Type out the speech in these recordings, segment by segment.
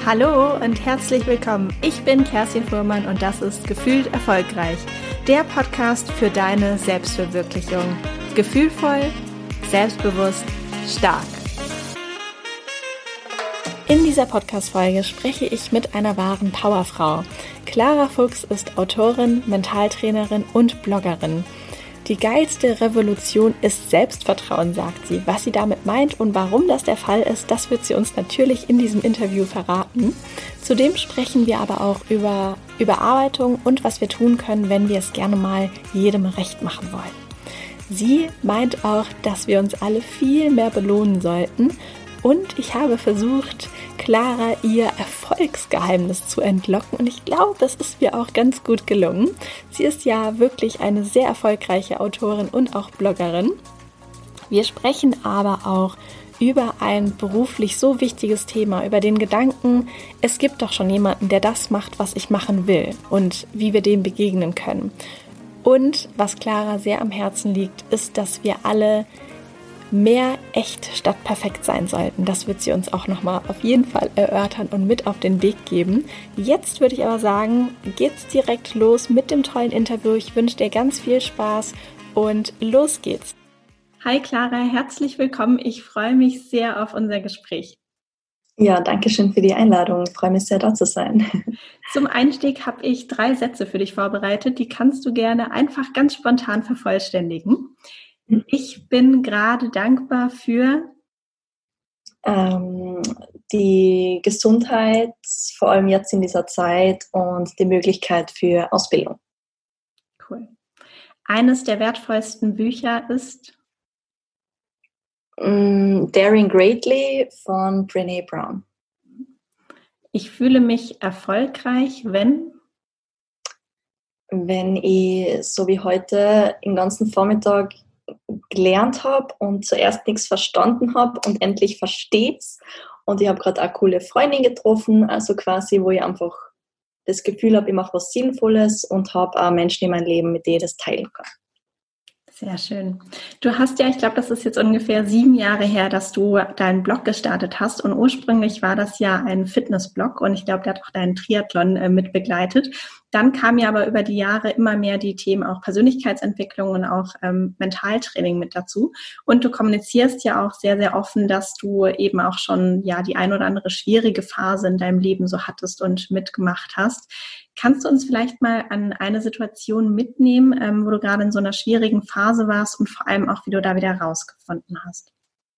Hallo und herzlich willkommen. Ich bin Kerstin Fuhrmann und das ist Gefühlt Erfolgreich, der Podcast für deine Selbstverwirklichung. Gefühlvoll, selbstbewusst, stark. In dieser Podcast-Folge spreche ich mit einer wahren Powerfrau. Clara Fuchs ist Autorin, Mentaltrainerin und Bloggerin. Die geilste Revolution ist Selbstvertrauen, sagt sie. Was sie damit meint und warum das der Fall ist, das wird sie uns natürlich in diesem Interview verraten. Zudem sprechen wir aber auch über Überarbeitung und was wir tun können, wenn wir es gerne mal jedem recht machen wollen. Sie meint auch, dass wir uns alle viel mehr belohnen sollten. Und ich habe versucht, Clara ihr Erfolgsgeheimnis zu entlocken und ich glaube, das ist mir auch ganz gut gelungen. Sie ist ja wirklich eine sehr erfolgreiche Autorin und auch Bloggerin. Wir sprechen aber auch über ein beruflich so wichtiges Thema, über den Gedanken, es gibt doch schon jemanden, der das macht, was ich machen will und wie wir dem begegnen können. Und was Clara sehr am Herzen liegt, ist, dass wir alle mehr echt statt perfekt sein sollten. Das wird sie uns auch nochmal auf jeden Fall erörtern und mit auf den Weg geben. Jetzt würde ich aber sagen, geht's direkt los mit dem tollen Interview. Ich wünsche dir ganz viel Spaß und los geht's. Hi Clara, herzlich willkommen. Ich freue mich sehr auf unser Gespräch. Ja, danke schön für die Einladung. Ich freue mich sehr, da zu sein. Zum Einstieg habe ich 3 Sätze für dich vorbereitet. Die kannst du gerne einfach ganz spontan vervollständigen. Ich bin gerade dankbar für die Gesundheit, vor allem jetzt in dieser Zeit, und die Möglichkeit für Ausbildung. Cool. Eines der wertvollsten Bücher ist Daring Greatly von Brené Brown. Ich fühle mich erfolgreich, wenn ich, so wie heute, den ganzen Vormittag gelernt habe und zuerst nichts verstanden habe und endlich versteht's. Und ich habe gerade eine coole Freundin getroffen, also quasi, wo ich einfach das Gefühl habe, ich mache was Sinnvolles und habe auch Menschen in meinem Leben, mit denen ich das teilen kann. Sehr schön. Du hast ja, ich glaube, das ist jetzt ungefähr 7 Jahre her, dass du deinen Blog gestartet hast und ursprünglich war das ja ein Fitnessblog und ich glaube, der hat auch deinen Triathlon mit begleitet. Dann kamen ja aber über die Jahre immer mehr die Themen auch Persönlichkeitsentwicklung und auch Mentaltraining mit dazu und du kommunizierst ja auch sehr, sehr offen, dass du eben auch schon ja die ein oder andere schwierige Phase in deinem Leben so hattest und mitgemacht hast. Kannst du uns vielleicht mal an eine Situation mitnehmen, wo du gerade in so einer schwierigen Phase warst und vor allem auch, wie du da wieder rausgefunden hast?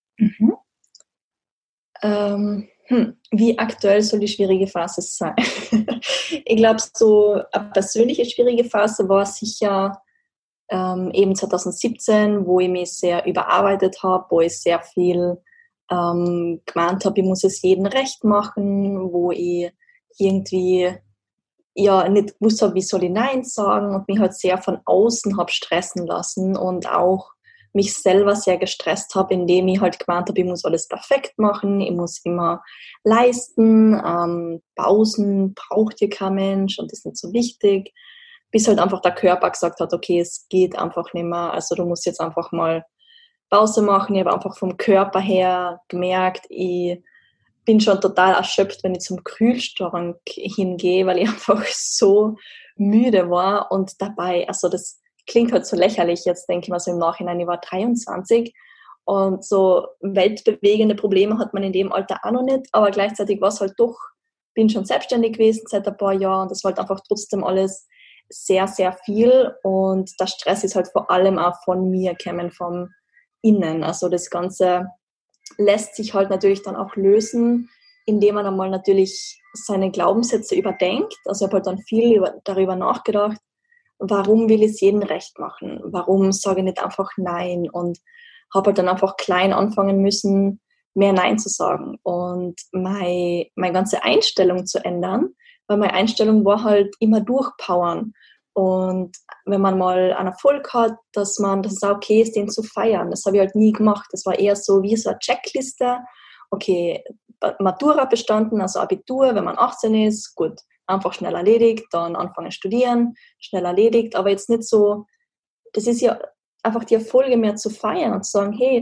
Wie aktuell soll die schwierige Phase sein? Ich glaube, so eine persönliche schwierige Phase war sicher eben 2017, wo ich mich sehr überarbeitet habe, wo ich sehr viel gemeint habe, ich muss es jedem recht machen, wo ich irgendwie nicht gewusst habe, wie soll ich Nein sagen und mich halt sehr von außen habe stressen lassen und auch mich selber sehr gestresst habe, indem ich halt gemeint habe, ich muss alles perfekt machen, ich muss immer leisten, Pausen braucht hier kein Mensch und das ist nicht so wichtig, bis halt einfach der Körper gesagt hat, okay, es geht einfach nicht mehr, also du musst jetzt einfach mal Pause machen. Ich habe einfach vom Körper her gemerkt, ich bin schon total erschöpft, wenn ich zum Kühlschrank hingehe, weil ich einfach so müde war und dabei, also das klingt halt so lächerlich, jetzt denke ich mal so im Nachhinein, ich war 23 und so weltbewegende Probleme hat man in dem Alter auch noch nicht, aber gleichzeitig war es halt doch, bin schon selbstständig gewesen seit ein paar Jahren und das war halt einfach trotzdem alles sehr, sehr viel und der Stress ist halt vor allem auch von mir gekommen, vom Innen, also das Ganze lässt sich halt natürlich dann auch lösen, indem man einmal natürlich seine Glaubenssätze überdenkt. Also ich habe halt dann viel darüber nachgedacht, warum will ich es jedem recht machen? Warum sage ich nicht einfach Nein? Und habe halt dann einfach klein anfangen müssen, mehr Nein zu sagen und meine ganze Einstellung zu ändern, weil meine Einstellung war halt immer durchpowern. Und wenn man mal einen Erfolg hat, dass es auch okay ist, den zu feiern. Das habe ich halt nie gemacht. Das war eher so wie so eine Checkliste. Okay, Matura bestanden, also Abitur, wenn man 18 ist, gut, einfach schnell erledigt, dann anfangen studieren, schnell erledigt. Aber jetzt nicht so, das ist ja einfach die Erfolge mehr zu feiern und zu sagen, hey,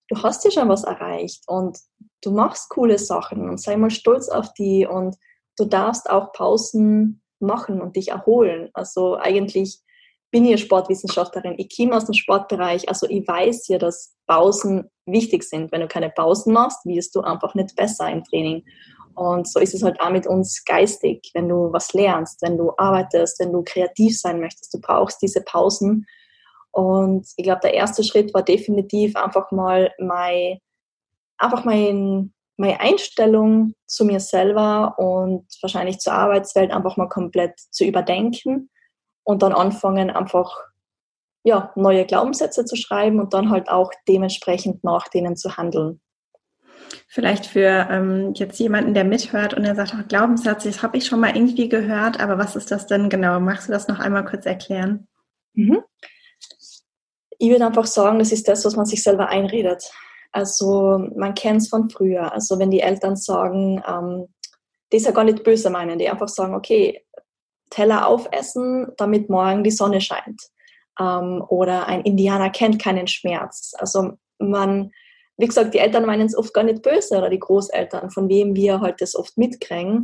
du hast ja schon was erreicht und du machst coole Sachen und sei mal stolz auf die und du darfst auch Pausen machen und dich erholen. Also eigentlich bin ich ja Sportwissenschaftlerin, ich komme aus dem Sportbereich, also ich weiß ja, dass Pausen wichtig sind. Wenn du keine Pausen machst, wirst du einfach nicht besser im Training. Und so ist es halt auch mit uns geistig, wenn du was lernst, wenn du arbeitest, wenn du kreativ sein möchtest, du brauchst diese Pausen. Und ich glaube, der erste Schritt war definitiv einfach mal meine Einstellung zu mir selber und wahrscheinlich zur Arbeitswelt einfach mal komplett zu überdenken und dann anfangen, einfach neue Glaubenssätze zu schreiben und dann halt auch dementsprechend nach denen zu handeln. Vielleicht für jetzt jemanden, der mithört und der sagt, oh, Glaubenssatz, das habe ich schon mal irgendwie gehört, aber was ist das denn genau? Magst du das noch einmal kurz erklären? Mhm. Ich würde einfach sagen, das ist das, was man sich selber einredet. Also man kennt es von früher. Also wenn die Eltern sagen, die ist ja gar nicht böse meinen, die einfach sagen, okay, Teller aufessen, damit morgen die Sonne scheint. Oder ein Indianer kennt keinen Schmerz. Also wie gesagt, die Eltern meinen es oft gar nicht böse oder die Großeltern, von wem wir halt das oft mitkriegen.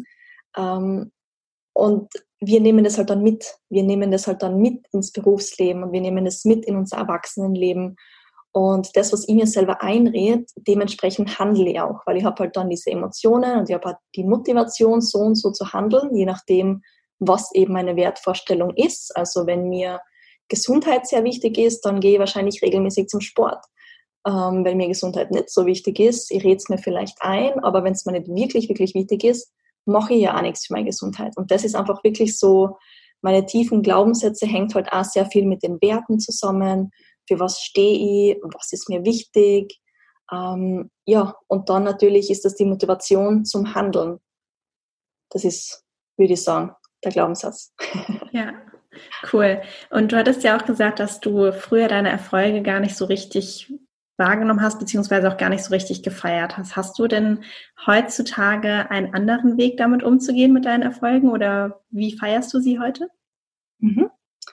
Und wir nehmen das halt dann mit. Wir nehmen das halt dann mit ins Berufsleben und wir nehmen das mit in unser Erwachsenenleben. Und das, was ich mir selber einrede, dementsprechend handle ich auch, weil ich habe halt dann diese Emotionen und ich habe halt die Motivation, so und so zu handeln, je nachdem, was eben meine Wertvorstellung ist. Also wenn mir Gesundheit sehr wichtig ist, dann gehe ich wahrscheinlich regelmäßig zum Sport. Wenn mir Gesundheit nicht so wichtig ist, ich rede es mir vielleicht ein, aber wenn es mir nicht wirklich, wirklich wichtig ist, mache ich ja auch nichts für meine Gesundheit. Und das ist einfach wirklich so, meine tiefen Glaubenssätze hängt halt auch sehr viel mit den Werten zusammen. Für was stehe ich, was ist mir wichtig. Und dann natürlich ist das die Motivation zum Handeln. Das ist, würde ich sagen, der Glaubenssatz. Ja, cool. Und du hattest ja auch gesagt, dass du früher deine Erfolge gar nicht so richtig wahrgenommen hast, beziehungsweise auch gar nicht so richtig gefeiert hast. Hast du denn heutzutage einen anderen Weg, damit umzugehen mit deinen Erfolgen oder wie feierst du sie heute? Mhm.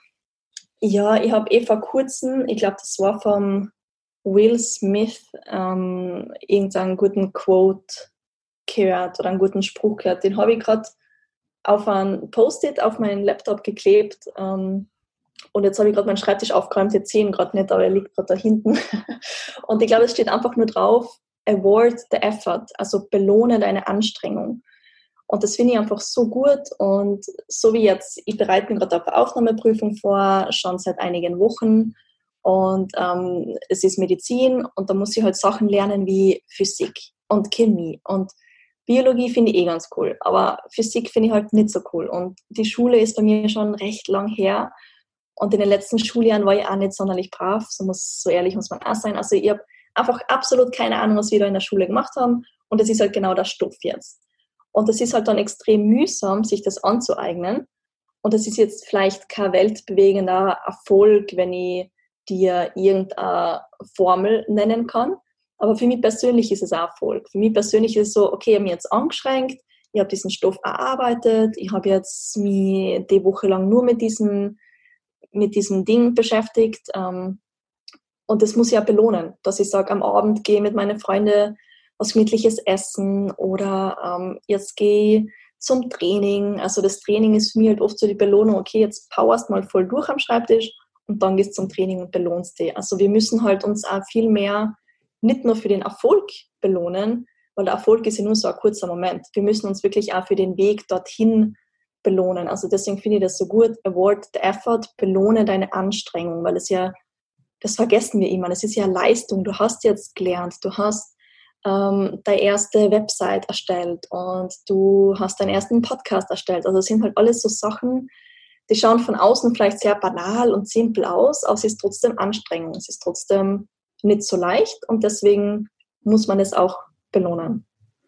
Ja, ich habe vor kurzem, ich glaube, das war vom Will Smith, irgendeinen guten Quote gehört oder einen guten Spruch gehört. Den habe ich gerade auf ein Post-it auf meinen Laptop geklebt. Und jetzt habe ich gerade meinen Schreibtisch aufgeräumt, jetzt sehe ich ihn gerade nicht, aber er liegt gerade da hinten. Und ich glaube, es steht einfach nur drauf, award the effort, also belohne deine Anstrengung. Und das finde ich einfach so gut. Und so wie jetzt, ich bereite mich gerade auf eine Aufnahmeprüfung vor, schon seit einigen Wochen. Und es ist Medizin und da muss ich halt Sachen lernen wie Physik und Chemie. Und Biologie finde ich ganz cool, aber Physik finde ich halt nicht so cool. Und die Schule ist bei mir schon recht lang her. Und in den letzten Schuljahren war ich auch nicht sonderlich brav, so ehrlich muss man auch sein. Also ich habe einfach absolut keine Ahnung, was wir da in der Schule gemacht haben. Und das ist halt genau der Stoff jetzt. Und das ist halt dann extrem mühsam, sich das anzueignen. Und das ist jetzt vielleicht kein weltbewegender Erfolg, wenn ich dir irgendeine Formel nennen kann. Aber für mich persönlich ist es auch Erfolg. Für mich persönlich ist es so, okay, ich habe mich jetzt angeschränkt, ich habe diesen Stoff erarbeitet, ich habe jetzt mich die Woche lang nur mit diesem Ding beschäftigt. Und das muss ich auch belohnen, dass ich sage, am Abend gehe ich mit meinen Freunden was gemütliches essen oder jetzt gehe ich zum Training. Also das Training ist für mich halt oft so die Belohnung, okay, jetzt powerst mal voll durch am Schreibtisch und dann gehst du zum Training und belohnst dich. Also wir müssen halt uns auch viel mehr nicht nur für den Erfolg belohnen, weil der Erfolg ist ja nur so ein kurzer Moment. Wir müssen uns wirklich auch für den Weg dorthin belohnen. Also deswegen finde ich das so gut. Award the effort, belohne deine Anstrengung, weil das vergessen wir immer. Das ist ja Leistung. Du hast jetzt gelernt, du hast deine erste Website erstellt und du hast deinen ersten Podcast erstellt. Also das sind halt alles so Sachen, die schauen von außen vielleicht sehr banal und simpel aus, aber es ist trotzdem Anstrengung. Es ist trotzdem nicht so leicht und deswegen muss man es auch belohnen.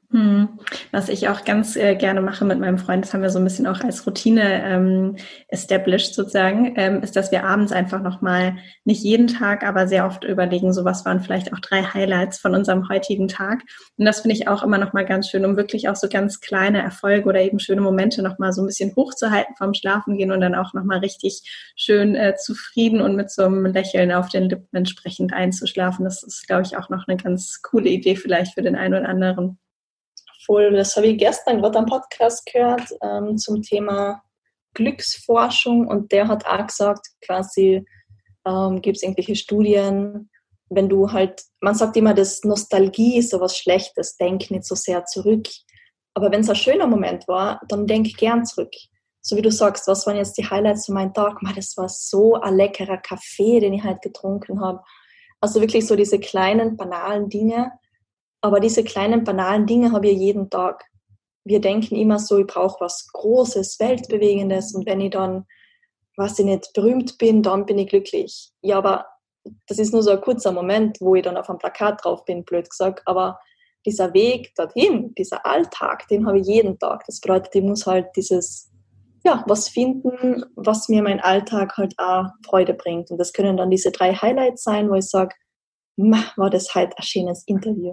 Was ich auch ganz gerne mache mit meinem Freund, das haben wir so ein bisschen auch als Routine established sozusagen, ist, dass wir abends einfach nochmal, nicht jeden Tag, aber sehr oft überlegen, so was waren vielleicht auch 3 Highlights von unserem heutigen Tag. Und das finde ich auch immer nochmal ganz schön, um wirklich auch so ganz kleine Erfolge oder eben schöne Momente nochmal so ein bisschen hochzuhalten vorm Schlafengehen und dann auch nochmal richtig schön zufrieden und mit so einem Lächeln auf den Lippen entsprechend einzuschlafen. Das ist, glaube ich, auch noch eine ganz coole Idee vielleicht für den einen oder anderen. Voll, das habe ich gestern gerade am Podcast gehört zum Thema Glücksforschung, und der hat auch gesagt, quasi gibt es irgendwelche Studien, wenn du halt, man sagt immer, dass Nostalgie ist so was Schlechtes, denk nicht so sehr zurück, aber wenn es ein schöner Moment war, dann denk gern zurück. So wie du sagst, was waren jetzt die Highlights von meinem Tag? Das war so ein leckerer Kaffee, den ich halt getrunken habe. Also wirklich so diese kleinen, banalen Dinge. Aber diese kleinen, banalen Dinge habe ich jeden Tag. Wir denken immer so, ich brauche was Großes, Weltbewegendes, und wenn ich dann, weiß ich nicht, berühmt bin, dann bin ich glücklich. Ja, aber das ist nur so ein kurzer Moment, wo ich dann auf einem Plakat drauf bin, blöd gesagt. Aber dieser Weg dorthin, dieser Alltag, den habe ich jeden Tag. Das bedeutet, ich muss halt was finden, was mir mein Alltag halt auch Freude bringt. Und das können dann diese 3 Highlights sein, wo ich sage, war das halt ein schönes Interview.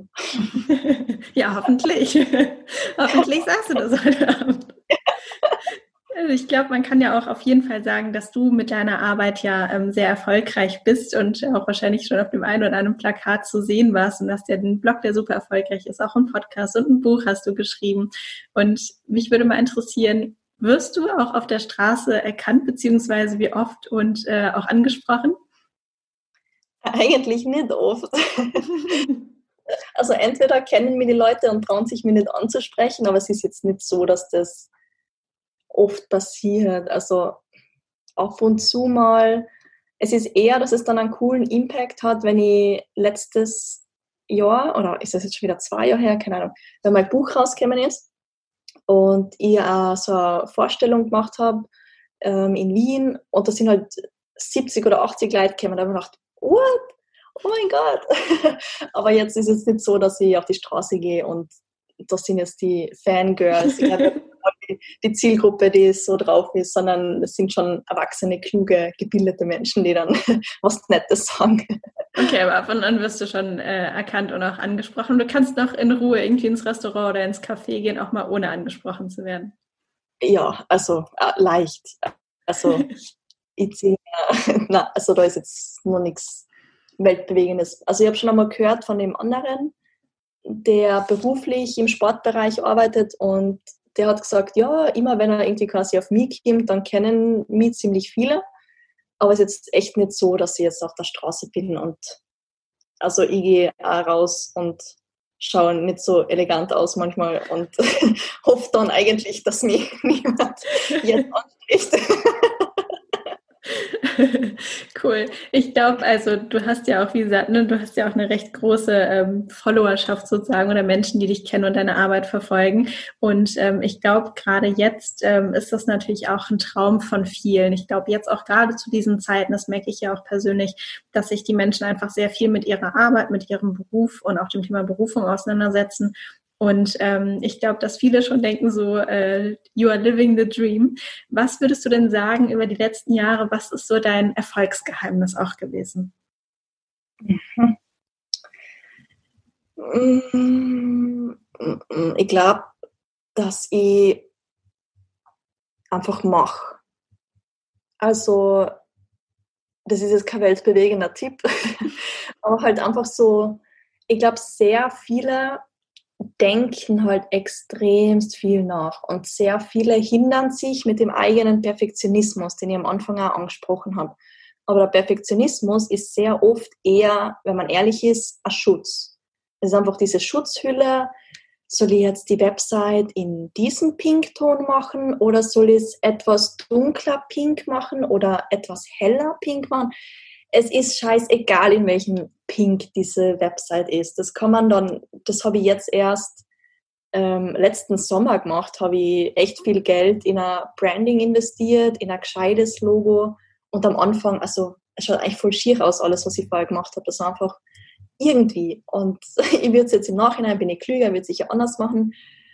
Ja, hoffentlich. Hoffentlich sagst du das heute Abend. Ich glaube, man kann ja auch auf jeden Fall sagen, dass du mit deiner Arbeit ja sehr erfolgreich bist und auch wahrscheinlich schon auf dem einen oder anderen Plakat zu sehen warst und hast ja den Blog, der super erfolgreich ist, auch einen Podcast und ein Buch hast du geschrieben. Und mich würde mal interessieren, wirst du auch auf der Straße erkannt, beziehungsweise wie oft und auch angesprochen? Eigentlich nicht oft. Also entweder kennen mich die Leute und trauen sich, mich nicht anzusprechen, aber es ist jetzt nicht so, dass das oft passiert. Also ab und zu mal. Es ist eher, dass es dann einen coolen Impact hat, wenn ich letztes Jahr, oder ist das jetzt schon wieder 2 Jahre her, keine Ahnung, wenn mein Buch rausgekommen ist und ich auch so eine Vorstellung gemacht habe in Wien, und da sind halt 70 oder 80 Leute gekommen, da habe ich gedacht, what? Oh mein Gott. Aber jetzt ist es nicht so, dass ich auf die Straße gehe und das sind jetzt die Fangirls, die Zielgruppe, die so drauf ist, sondern es sind schon erwachsene, kluge, gebildete Menschen, die dann was Nettes sagen. Okay, aber ab und an wirst du schon erkannt und auch angesprochen. Du kannst noch in Ruhe irgendwie ins Restaurant oder ins Café gehen, auch mal ohne angesprochen zu werden. Ja, also leicht. Also ich sehe, also da ist jetzt noch nichts Weltbewegendes. Also ich habe schon einmal gehört von dem anderen, der beruflich im Sportbereich arbeitet, und der hat gesagt, ja, immer wenn er irgendwie quasi auf mich kommt, dann kennen mich ziemlich viele. Aber es ist jetzt echt nicht so, dass ich jetzt auf der Straße bin, und also ich gehe auch raus und schaue nicht so elegant aus manchmal und hoffe dann eigentlich, dass mich niemand jetzt anspricht. Cool. Ich glaube, also du hast ja auch, wie gesagt, ne, du hast ja auch eine recht große Followerschaft sozusagen oder Menschen, die dich kennen und deine Arbeit verfolgen. Und ich glaube, gerade jetzt ist das natürlich auch ein Traum von vielen. Ich glaube, jetzt auch gerade zu diesen Zeiten, das merke ich ja auch persönlich, dass sich die Menschen einfach sehr viel mit ihrer Arbeit, mit ihrem Beruf und auch dem Thema Berufung auseinandersetzen. Und ich glaube, dass viele schon denken so, you are living the dream. Was würdest du denn sagen über die letzten Jahre? Was ist so dein Erfolgsgeheimnis auch gewesen? Ich glaube, dass ich einfach mache. Also, das ist jetzt kein weltbewegender Tipp, aber halt einfach so, ich glaube, sehr viele denken halt extremst viel nach, und sehr viele hindern sich mit dem eigenen Perfektionismus, den ich am Anfang auch angesprochen habe. Aber der Perfektionismus ist sehr oft eher, wenn man ehrlich ist, ein Schutz. Es ist einfach diese Schutzhülle. Soll ich jetzt die Website in diesem Pinkton machen, oder soll ich es etwas dunkler pink machen oder etwas heller pink machen? Es ist scheißegal, in welchem Pink diese Website ist. Das kann man dann, das habe ich jetzt erst letzten Sommer gemacht, habe ich echt viel Geld in ein Branding investiert, in ein gescheites Logo, und am Anfang, also es schaut eigentlich voll schier aus, alles, was ich vorher gemacht habe. Das war einfach irgendwie. Und ich würde es jetzt im Nachhinein, bin ich klüger, würde es sicher anders machen.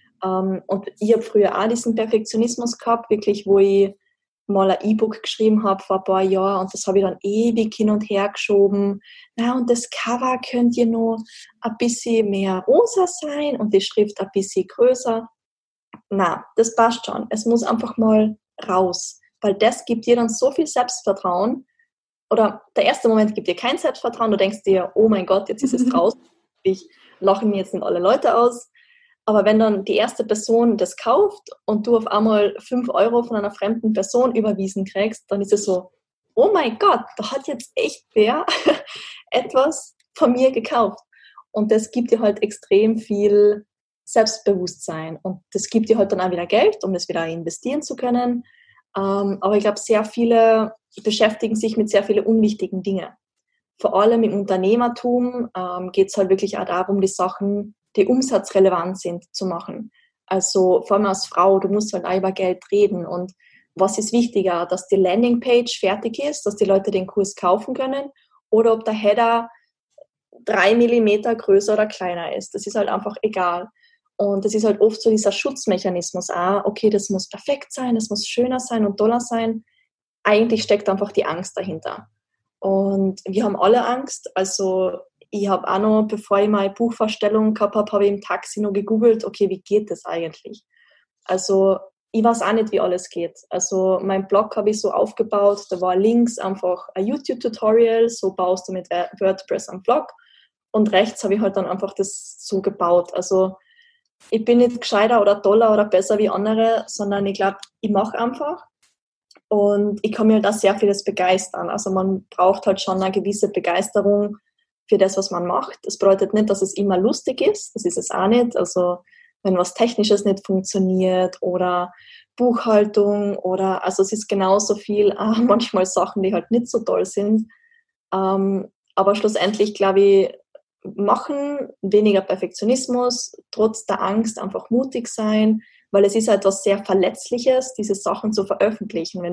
Und ich habe früher auch diesen Perfektionismus gehabt, wirklich, wo ich mal ein E-Book geschrieben habe vor ein paar Jahren und das habe ich dann ewig hin und her geschoben. Ja, und das Cover könnte ja noch ein bisschen mehr rosa sein und die Schrift ein bisschen größer. Na, das passt schon. Es muss einfach mal raus, weil das gibt dir dann so viel Selbstvertrauen. Oder der erste Moment gibt dir kein Selbstvertrauen. Du denkst dir, oh mein Gott, jetzt ist es draußen. Ich lache mir jetzt nicht alle Leute aus. Aber wenn dann die erste Person das kauft und du auf einmal 5 Euro von einer fremden Person überwiesen kriegst, dann ist es so, oh mein Gott, da hat jetzt echt wer etwas von mir gekauft. Und das gibt dir halt extrem viel Selbstbewusstsein. Und das gibt dir halt dann auch wieder Geld, um das wieder investieren zu können. Aber ich glaube, sehr viele beschäftigen sich mit sehr vielen unwichtigen Dingen. Vor allem im Unternehmertum geht es halt wirklich auch darum, die Sachen, die umsatzrelevant sind, zu machen. Also vor allem als Frau, du musst halt auch über Geld reden. Und was ist wichtiger, dass die Landingpage fertig ist, dass die Leute den Kurs kaufen können oder ob der Header 3 Millimeter größer oder kleiner ist. Das ist halt einfach egal. Und das ist halt oft so dieser Schutzmechanismus auch, okay, das muss perfekt sein, das muss schöner sein und toller sein. Eigentlich steckt einfach die Angst dahinter. Und wir haben alle Angst. Also ich habe auch noch, bevor ich meine Buchvorstellung gehabt habe, habe ich im Taxi noch gegoogelt, okay, wie geht das eigentlich? Also ich weiß auch nicht, wie alles geht. Also mein Blog habe ich so aufgebaut, da war links einfach ein YouTube-Tutorial, so baust du mit WordPress einen Blog und rechts habe ich halt dann einfach das so gebaut. Also ich bin nicht gescheiter oder toller oder besser wie andere, sondern ich glaube, ich mache einfach. Und ich kann mir da sehr vieles begeistern. Also man braucht halt schon eine gewisse Begeisterung für das, was man macht. Das bedeutet nicht, dass es immer lustig ist. Das ist es auch nicht. Also wenn was Technisches nicht funktioniert oder Buchhaltung oder, also es ist genauso viel, manchmal Sachen, die halt nicht so toll sind. Aber schlussendlich, glaube ich, machen, weniger Perfektionismus, trotz der Angst einfach mutig sein, weil es ist halt etwas sehr Verletzliches, diese Sachen zu veröffentlichen.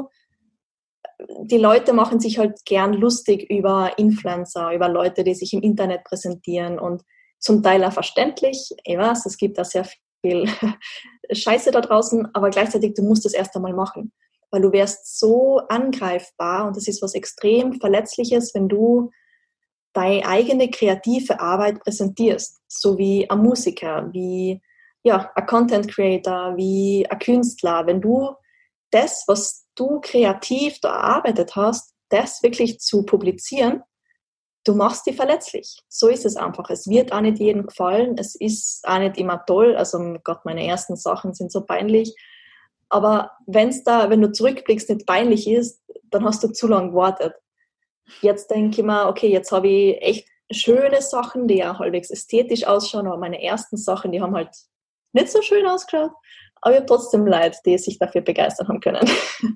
Die Leute machen sich halt gern lustig über Influencer, über Leute, die sich im Internet präsentieren und zum Teil auch verständlich. Ich weiß, es gibt da sehr viel Scheiße da draußen, aber gleichzeitig, du musst das erst einmal machen, weil du wärst so angreifbar und das ist was extrem Verletzliches, wenn du deine eigene kreative Arbeit präsentierst, so wie ein Musiker, wie ein Content Creator, wie ein Künstler. Wenn du das, was du kreativ da erarbeitet hast, das wirklich zu publizieren, du machst dich verletzlich. So ist es einfach. Es wird auch nicht jedem gefallen. Es ist auch nicht immer toll. Also Gott, meine ersten Sachen sind so peinlich. Aber wenn du zurückblickst, nicht peinlich ist, dann hast du zu lange gewartet. Jetzt denke ich mir, okay, jetzt habe ich echt schöne Sachen, die ja halbwegs ästhetisch ausschauen, aber meine ersten Sachen, die haben halt nicht so schön ausgeschaut, aber ich habe trotzdem Leute, die sich dafür begeistern haben können.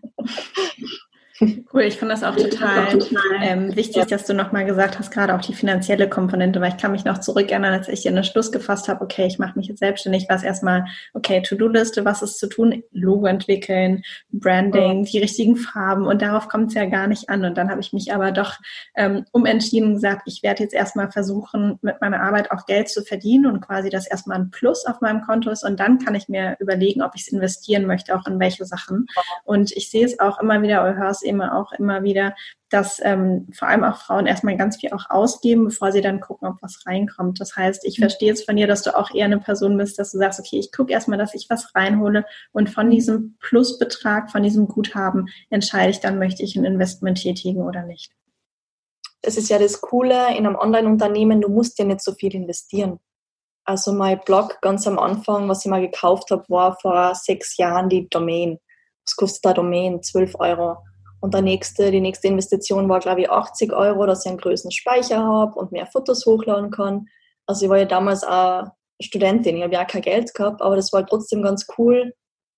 Cool, ich finde das auch total wichtig, dass du nochmal gesagt hast, gerade auch die finanzielle Komponente, weil ich kann mich noch zurückerinnern, als ich den Entschluss gefasst habe, okay, ich mache mich jetzt selbstständig, war es erstmal, okay, To-Do-Liste, was ist zu tun, Logo entwickeln, Branding, die richtigen Farben und darauf kommt es ja gar nicht an und dann habe ich mich aber doch umentschieden und gesagt, ich werde jetzt erstmal versuchen, mit meiner Arbeit auch Geld zu verdienen und quasi, dass erstmal ein Plus auf meinem Konto ist und dann kann ich mir überlegen, ob ich es investieren möchte, auch in welche Sachen und ich sehe es auch immer wieder, oder höre es immer wieder, dass vor allem auch Frauen erstmal ganz viel auch ausgeben, bevor sie dann gucken, ob was reinkommt. Das heißt, ich verstehe jetzt von dir, dass du auch eher eine Person bist, dass du sagst, okay, ich gucke erstmal, dass ich was reinhole und von diesem Plusbetrag, von diesem Guthaben entscheide ich dann, möchte ich ein Investment tätigen oder nicht. Das ist ja das Coole in einem Online-Unternehmen, du musst ja nicht so viel investieren. Also mein Blog ganz am Anfang, was ich mal gekauft habe, war vor 6 Jahren die Domain. Was kostet eine Domain? 12 Euro. Und die nächste Investition war, glaube ich, 80 Euro, dass ich einen größeren Speicher habe und mehr Fotos hochladen kann. Also ich war ja damals auch Studentin, ich habe ja auch kein Geld gehabt, aber das war trotzdem ganz cool.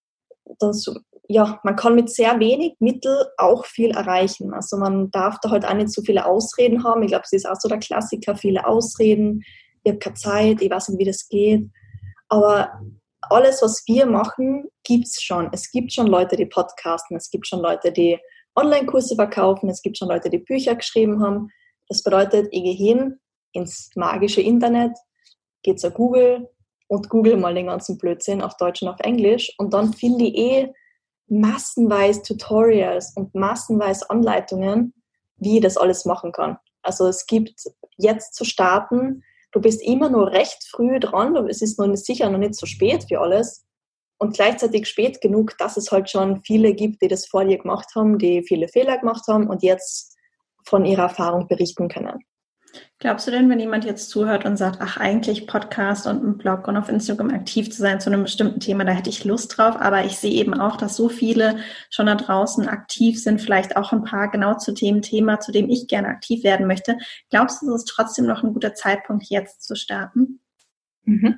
Man kann mit sehr wenig Mittel auch viel erreichen. Also man darf da halt auch nicht so viele Ausreden haben. Ich glaube, es ist auch so der Klassiker, viele Ausreden. Ich habe keine Zeit, ich weiß nicht, wie das geht. Aber alles, was wir machen, gibt's schon. Es gibt schon Leute, die podcasten, es gibt schon Leute, die Online-Kurse verkaufen, es gibt schon Leute, die Bücher geschrieben haben. Das bedeutet, ich gehe hin, ins magische Internet, geht zu Google und google mal den ganzen Blödsinn auf Deutsch und auf Englisch und dann finde ich massenweise Tutorials und massenweise Anleitungen, wie ich das alles machen kann. Also es gibt jetzt zu starten, du bist immer nur recht früh dran, es ist sicher noch nicht so spät für alles und gleichzeitig spät genug, dass es halt schon viele gibt, die das vor dir gemacht haben, die viele Fehler gemacht haben und jetzt von ihrer Erfahrung berichten können. Glaubst du denn, wenn jemand jetzt zuhört und sagt, ach, eigentlich Podcast und ein Blog und auf Instagram aktiv zu sein zu einem bestimmten Thema, da hätte ich Lust drauf, aber ich sehe eben auch, dass so viele schon da draußen aktiv sind, vielleicht auch ein paar genau zu dem Thema, zu dem ich gerne aktiv werden möchte. Glaubst du, es ist trotzdem noch ein guter Zeitpunkt, jetzt zu starten? Mhm.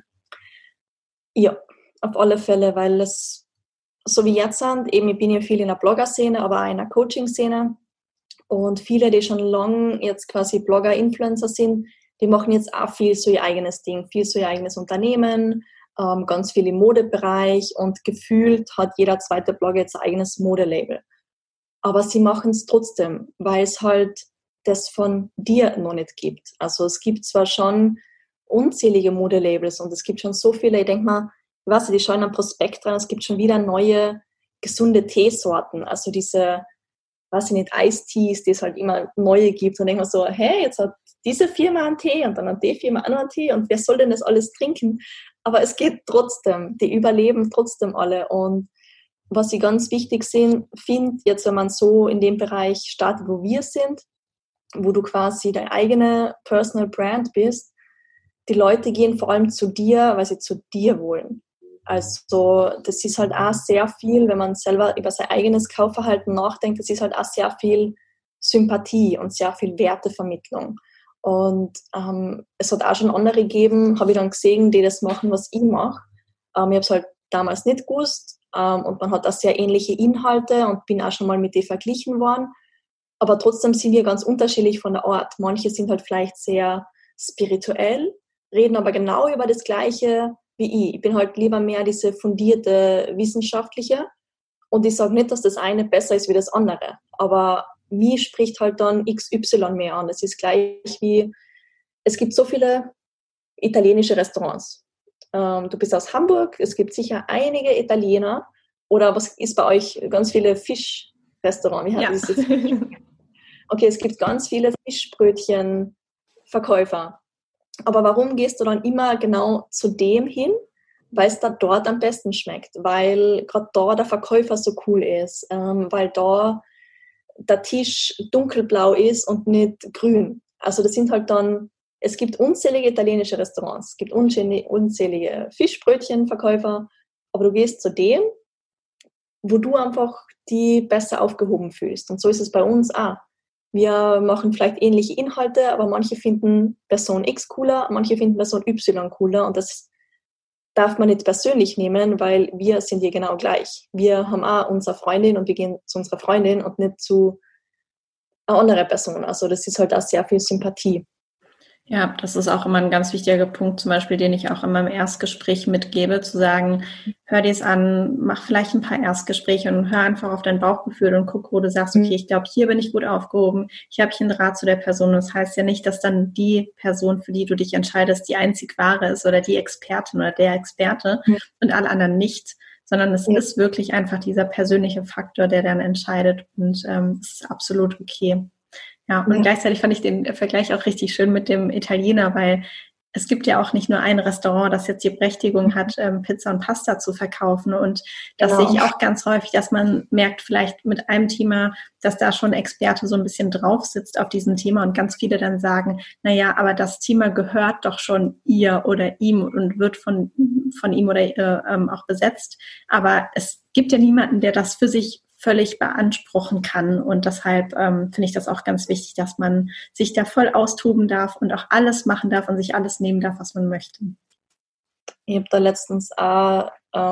Ja, auf alle Fälle, weil es so wie jetzt sind, eben ich bin ja viel in der Blogger-Szene, aber auch in der Coaching-Szene. Und viele, die schon lange jetzt quasi Blogger, Influencer sind, die machen jetzt auch viel so ihr eigenes Ding, viel so ihr eigenes Unternehmen, ganz viel im Modebereich und gefühlt hat jeder zweite Blogger jetzt ein eigenes Modelabel. Aber sie machen es trotzdem, weil es halt das von dir noch nicht gibt. Also es gibt zwar schon unzählige Modelabels und es gibt schon so viele, ich denke mal, ich weiß nicht, die schauen am Prospekt dran, es gibt schon wieder neue, gesunde Teesorten, also diese weiß ich nicht, Eistees, die es halt immer neue gibt. Und denkt man so, hey, jetzt hat diese Firma einen Tee und dann hat die Firma auch noch einen Tee und wer soll denn das alles trinken? Aber es geht trotzdem, die überleben trotzdem alle. Und was ich ganz wichtig finde, jetzt wenn man so in dem Bereich startet, wo wir sind, wo du quasi deine eigene Personal Brand bist, die Leute gehen vor allem zu dir, weil sie zu dir wollen. Also das ist halt auch sehr viel, wenn man selber über sein eigenes Kaufverhalten nachdenkt, das ist halt auch sehr viel Sympathie und sehr viel Wertevermittlung. Und es hat auch schon andere gegeben, habe ich dann gesehen, die das machen, was ich mache. Ich habe es halt damals nicht gewusst und man hat auch sehr ähnliche Inhalte und bin auch schon mal mit denen verglichen worden. Aber trotzdem sind wir ganz unterschiedlich von der Art. Manche sind halt vielleicht sehr spirituell, reden aber genau über das Gleiche wie ich. Ich bin halt lieber mehr diese fundierte Wissenschaftliche und ich sage nicht, dass das eine besser ist wie das andere, aber mich spricht halt dann XY mehr an. Es ist gleich wie, es gibt so viele italienische Restaurants. Du bist aus Hamburg, es gibt sicher einige Italiener oder was ist bei euch ganz viele Fischrestaurants? Wie heißt das jetzt? Okay, es gibt ganz viele Fischbrötchenverkäufer. Aber warum gehst du dann immer genau zu dem hin? Weil es da dort am besten schmeckt, weil gerade da der Verkäufer so cool ist, weil da der Tisch dunkelblau ist und nicht grün. Also das sind halt dann, es gibt unzählige italienische Restaurants, es gibt unzählige Fischbrötchenverkäufer, aber du gehst zu dem, wo du einfach die besser aufgehoben fühlst. Und so ist es bei uns auch. Wir machen vielleicht ähnliche Inhalte, aber manche finden Person X cooler, manche finden Person Y cooler und das darf man nicht persönlich nehmen, weil wir sind hier genau gleich. Wir haben auch unsere Freundin und wir gehen zu unserer Freundin und nicht zu einer anderen Person. Also das ist halt auch sehr viel Sympathie. Ja, das ist auch immer ein ganz wichtiger Punkt, zum Beispiel, den ich auch in meinem Erstgespräch mitgebe, zu sagen, hör dir es an, mach vielleicht ein paar Erstgespräche und hör einfach auf dein Bauchgefühl und guck, wo du sagst, okay, ich glaube, hier bin ich gut aufgehoben, hier habe ich einen Draht zu der Person. Das heißt ja nicht, dass dann die Person, für die du dich entscheidest, die einzig wahre ist oder die Expertin oder der Experte und alle anderen nicht, sondern es ist wirklich einfach dieser persönliche Faktor, der dann entscheidet und es ist absolut okay. Ja, und gleichzeitig fand ich den Vergleich auch richtig schön mit dem Italiener, weil es gibt ja auch nicht nur ein Restaurant, das jetzt die Berechtigung hat, Pizza und Pasta zu verkaufen. Und das sehe ich auch ganz häufig, dass man merkt vielleicht mit einem Thema, dass da schon Experte so ein bisschen drauf sitzt auf diesem Thema und ganz viele dann sagen, naja, aber das Thema gehört doch schon ihr oder ihm und wird von ihm oder ihr auch besetzt. Aber es gibt ja niemanden, der das für sich völlig beanspruchen kann und deshalb finde ich das auch ganz wichtig, dass man sich da voll austoben darf und auch alles machen darf und sich alles nehmen darf, was man möchte. Ich habe da letztens auch,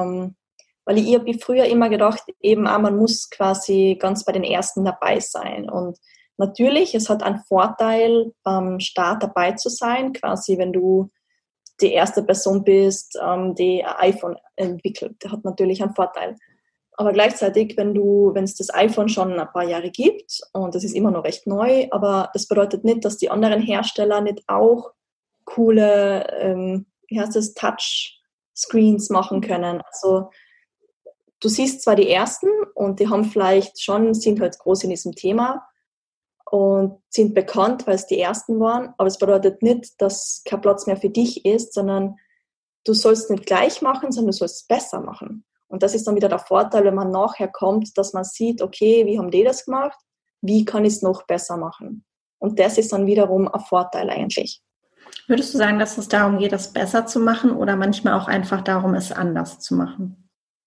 weil ich habe früher immer gedacht, eben auch, man muss quasi ganz bei den Ersten dabei sein und natürlich, es hat einen Vorteil, beim Start dabei zu sein, quasi wenn du die erste Person bist, die ein iPhone entwickelt, der hat natürlich einen Vorteil. Aber gleichzeitig, wenn es das iPhone schon ein paar Jahre gibt und das ist immer noch recht neu, aber das bedeutet nicht, dass die anderen Hersteller nicht auch coole, wie heißt das, Touchscreens machen können. Also du siehst zwar die ersten und die haben vielleicht schon, sind halt groß in diesem Thema und sind bekannt, weil es die ersten waren, aber es bedeutet nicht, dass kein Platz mehr für dich ist, sondern du sollst nicht gleich machen, sondern du sollst es besser machen. Und das ist dann wieder der Vorteil, wenn man nachher kommt, dass man sieht, okay, wie haben die das gemacht? Wie kann ich es noch besser machen? Und das ist dann wiederum ein Vorteil eigentlich. Würdest du sagen, dass es darum geht, es besser zu machen oder manchmal auch einfach darum, es anders zu machen?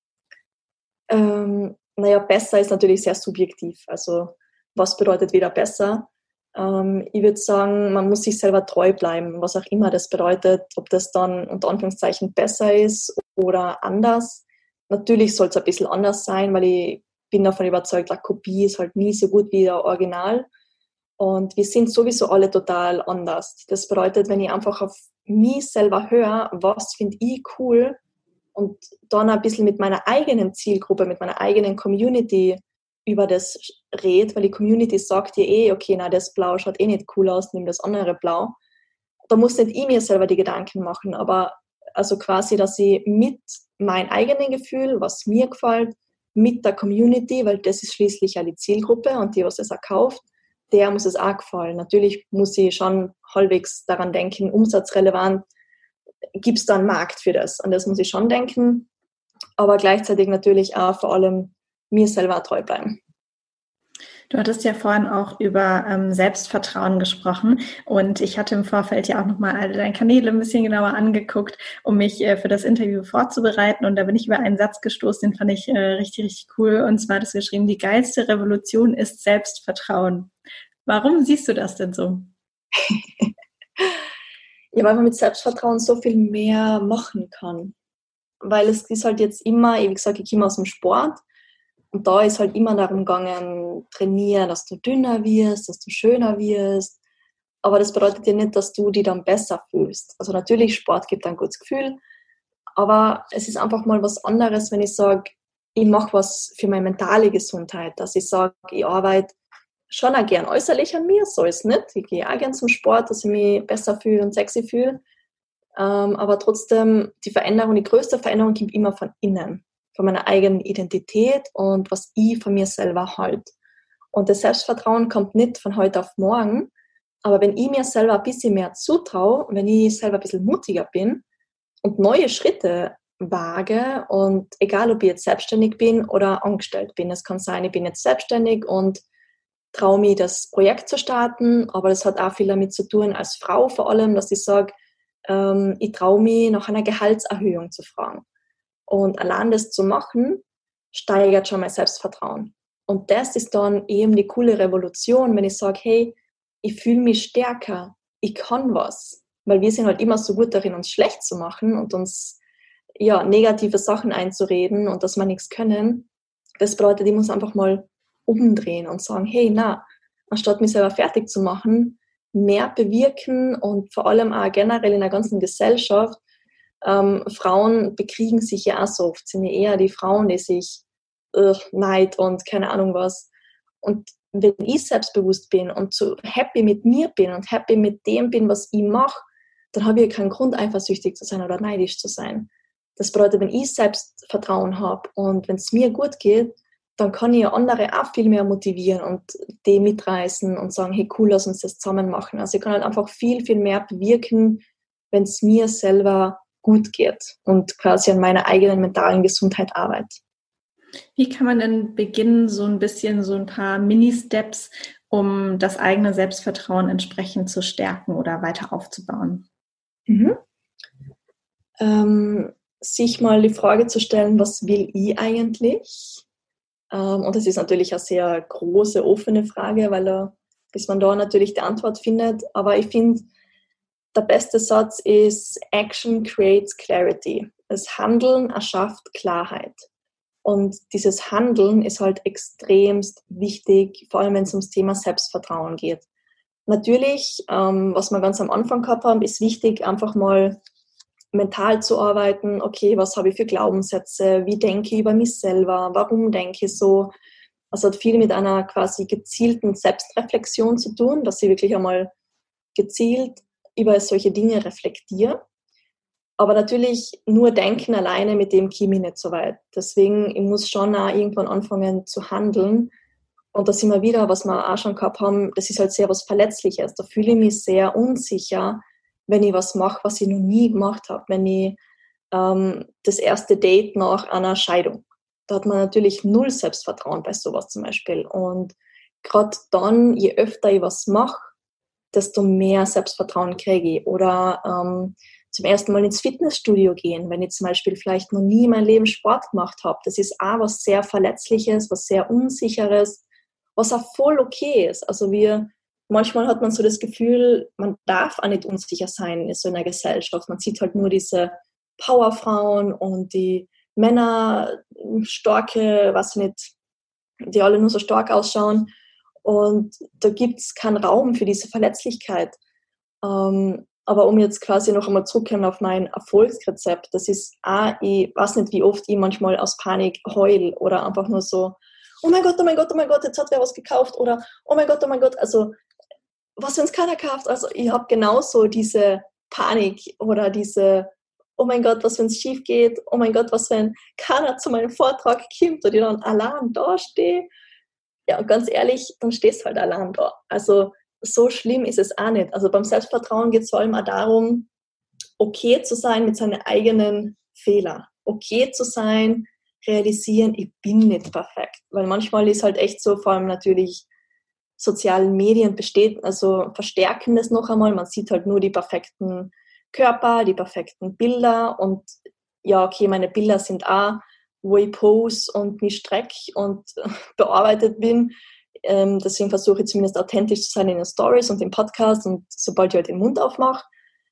Naja, besser ist natürlich sehr subjektiv. Also was bedeutet wieder besser? Ich würde sagen, man muss sich selber treu bleiben, was auch immer das bedeutet, ob das dann unter Anführungszeichen besser ist oder anders. Natürlich soll es ein bisschen anders sein, weil ich bin davon überzeugt, eine Kopie ist halt nie so gut wie der Original. Und wir sind sowieso alle total anders. Das bedeutet, wenn ich einfach auf mich selber höre, was finde ich cool und dann ein bisschen mit meiner eigenen Zielgruppe, mit meiner eigenen Community über das rede, weil die Community sagt dir okay, na, das Blau schaut nicht cool aus, nimm das andere Blau. Da muss nicht ich mir selber die Gedanken machen, aber also quasi, dass ich mit meinem eigenen Gefühl, was mir gefällt, mit der Community, weil das ist schließlich ja die Zielgruppe und die, was es auch kauft, der muss es auch gefallen. Natürlich muss ich schon halbwegs daran denken, umsatzrelevant, gibt es da einen Markt für das? An das muss ich schon denken, aber gleichzeitig natürlich auch vor allem mir selber treu bleiben. Du hattest ja vorhin auch über Selbstvertrauen gesprochen und ich hatte im Vorfeld ja auch nochmal alle deine Kanäle ein bisschen genauer angeguckt, um mich für das Interview vorzubereiten und da bin ich über einen Satz gestoßen, den fand ich richtig, richtig cool und zwar hast du geschrieben, die geilste Revolution ist Selbstvertrauen. Warum siehst du das denn so? Ja, weil man mit Selbstvertrauen so viel mehr machen kann. Weil es ist halt jetzt immer, wie gesagt, ich komme aus dem Sport und da ist halt immer darum gegangen, trainieren, dass du dünner wirst, dass du schöner wirst. Aber das bedeutet ja nicht, dass du dich dann besser fühlst. Also natürlich, Sport gibt ein gutes Gefühl, aber es ist einfach mal was anderes, wenn ich sage, ich mache was für meine mentale Gesundheit, dass ich sage, ich arbeite schon auch gern äußerlich an mir, so ist es nicht. Ich gehe auch gern zum Sport, dass ich mich besser fühle und sexy fühle. Aber trotzdem, die Veränderung, die größte Veränderung kommt immer von innen, von meiner eigenen Identität und was ich von mir selber halte. Und das Selbstvertrauen kommt nicht von heute auf morgen, aber wenn ich mir selber ein bisschen mehr zutraue, wenn ich selber ein bisschen mutiger bin und neue Schritte wage und egal, ob ich jetzt selbstständig bin oder angestellt bin, es kann sein, ich bin jetzt selbstständig und traue mich, das Projekt zu starten, aber das hat auch viel damit zu tun, als Frau vor allem, dass ich sage, ich traue mich, nach einer Gehaltserhöhung zu fragen. Und allein das zu machen, steigert schon mein Selbstvertrauen. Und das ist dann eben die coole Revolution, wenn ich sage, hey, ich fühle mich stärker, ich kann was. Weil wir sind halt immer so gut darin, uns schlecht zu machen und uns ja, negative Sachen einzureden und dass wir nichts können. Das bedeutet, ich muss einfach mal umdrehen und sagen, hey, na, anstatt mich selber fertig zu machen, mehr bewirken und vor allem auch generell in der ganzen Gesellschaft. Frauen bekriegen sich ja auch so oft, sind ja eher die Frauen, die sich Neid und keine Ahnung was. Und wenn ich selbstbewusst bin und so happy mit mir bin und happy mit dem bin, was ich mache, dann habe ich keinen Grund, eifersüchtig zu sein oder neidisch zu sein. Das bedeutet, wenn ich Selbstvertrauen habe und wenn es mir gut geht, dann kann ich ja andere auch viel mehr motivieren und die mitreißen und sagen, hey cool, lass uns das zusammen machen. Also ich kann halt einfach viel, viel mehr bewirken, wenn es mir selber gut geht und quasi an meiner eigenen mentalen Gesundheit arbeite. Wie kann man denn beginnen, so ein bisschen, so ein paar Mini-Steps, um das eigene Selbstvertrauen entsprechend zu stärken oder weiter aufzubauen? Sich mal die Frage zu stellen, was will ich eigentlich? Und das ist natürlich eine sehr große, offene Frage, weil bis man da natürlich die Antwort findet. Aber ich finde, der beste Satz ist, Action creates clarity. Das Handeln erschafft Klarheit. Und dieses Handeln ist halt extremst wichtig, vor allem wenn es ums Thema Selbstvertrauen geht. Natürlich, was wir ganz am Anfang gehabt haben, ist wichtig, einfach mal mental zu arbeiten, okay, was habe ich für Glaubenssätze, wie denke ich über mich selber, warum denke ich so. Also hat viel mit einer quasi gezielten Selbstreflexion zu tun, dass ich wirklich einmal gezielt über solche Dinge reflektiere. Aber natürlich nur denken alleine, mit dem komme ich nicht so weit. Deswegen, ich muss schon auch irgendwann anfangen zu handeln. Und da sind wir wieder, was wir auch schon gehabt haben, das ist halt sehr was Verletzliches. Da fühle ich mich sehr unsicher, wenn ich was mache, was ich noch nie gemacht habe. Wenn ich das erste Date nach einer Scheidung. Da hat man natürlich null Selbstvertrauen bei sowas zum Beispiel. Und gerade dann, je öfter ich was mache, desto mehr Selbstvertrauen kriege ich. Oder zum ersten Mal ins Fitnessstudio gehen, wenn ich zum Beispiel vielleicht noch nie in meinem Leben Sport gemacht habe. Das ist auch was sehr Verletzliches, was sehr Unsicheres, was auch voll okay ist. Also manchmal hat man so das Gefühl, man darf auch nicht unsicher sein in so einer Gesellschaft. Man sieht halt nur diese Powerfrauen und die Männer, starke, weiß ich nicht, die alle nur so stark ausschauen. Und da gibt es keinen Raum für diese Verletzlichkeit. Aber um jetzt quasi noch einmal zurückzukommen auf mein Erfolgsrezept, das ist auch, ich weiß nicht, wie oft ich manchmal aus Panik heul oder einfach nur so, oh mein Gott, oh mein Gott, oh mein Gott, jetzt hat wer was gekauft oder oh mein Gott, also was, wenn es keiner kauft? Also ich habe genauso diese Panik oder diese, oh mein Gott, was, wenn es schief geht? Oh mein Gott, was, wenn keiner zu meinem Vortrag kommt und ich dann allein da stehe? Ja, und ganz ehrlich, dann stehst du halt allein da. Also so schlimm ist es auch nicht. Also beim Selbstvertrauen geht es vor allem auch darum, okay zu sein mit seinen eigenen Fehlern. Okay zu sein, realisieren, ich bin nicht perfekt. Weil manchmal ist halt echt so, vor allem natürlich sozialen Medien verstärken das noch einmal. Man sieht halt nur die perfekten Körper, die perfekten Bilder und ja, okay, meine Bilder sind auch, wo ich pose und mich strecke und bearbeitet bin. Deswegen versuche ich zumindest authentisch zu sein in den Stories und im Podcast und sobald ich halt den Mund aufmache.